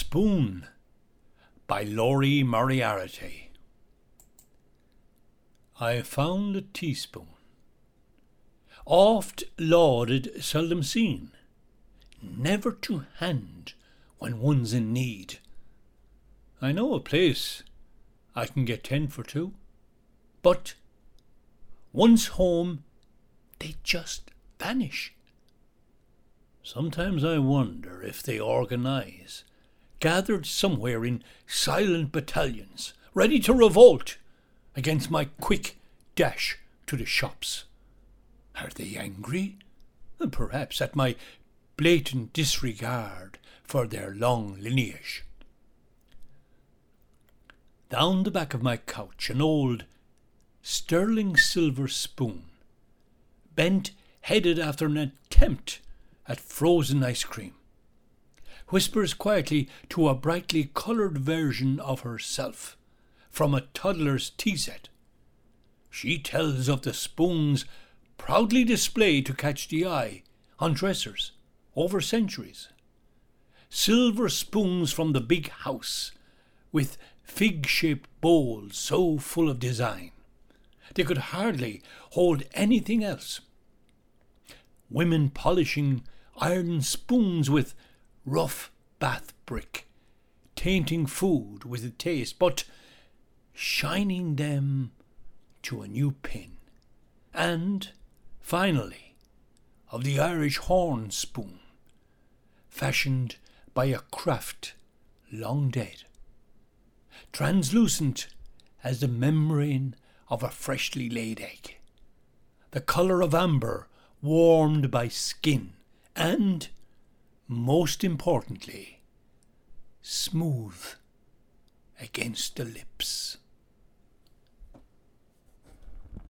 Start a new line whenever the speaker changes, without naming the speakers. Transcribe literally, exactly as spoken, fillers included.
Spoon by Laurie Moriarty. I found a teaspoon, oft lauded, seldom seen, never to hand when one's in need. I know a place I can get ten for two, but once home they just vanish. Sometimes I wonder if they organise, gathered somewhere in silent battalions, ready to revolt against my quick dash to the shops. Are they angry? Perhaps at my blatant disregard for their long lineage. Down the back of my couch, an old sterling silver spoon, bent headed after an attempt at frozen ice cream, whispers quietly to a brightly coloured version of herself from a toddler's tea set. She tells of the spoons proudly displayed to catch the eye on dressers over centuries. Silver spoons from the big house, with fig-shaped bowls so full of design they could hardly hold anything else. Women polishing iron spoons with rough bath brick, tainting food with a taste, but shining them to a new pin. And, finally, of the Irish horn spoon, fashioned by a craft long dead, translucent as the membrane of a freshly laid egg, the colour of amber warmed by skin, and, most importantly, smooth against the lips.